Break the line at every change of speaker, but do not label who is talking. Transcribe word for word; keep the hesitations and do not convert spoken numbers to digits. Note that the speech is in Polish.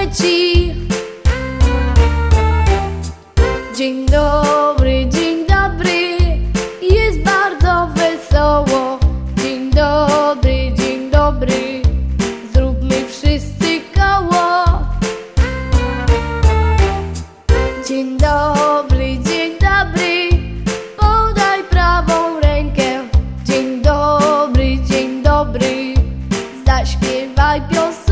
leci. Dzień dobry, dzień dobry, jest bardzo wesoło. Dzień dobry, dzień dobry, zróbmy wszyscy koło. Dzień dobry, dzień dobry, podaj prawą rękę. Dzień dobry, dzień dobry, zaśpiewaj piosenkę.